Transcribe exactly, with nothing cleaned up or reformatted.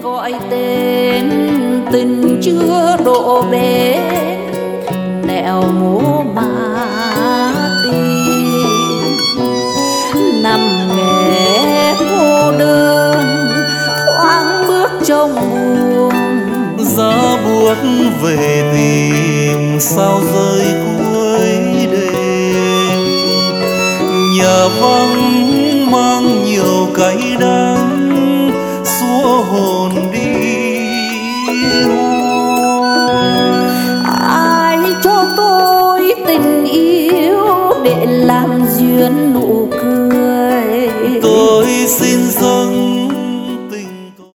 gọi tên tình chưa độ bến nẻo mố mà tìm nằm nghe cô đơn thoáng bước trong buồn giá buốt về tìm sao rơi cuối đêm nhà vắng mang nhiều cay đắng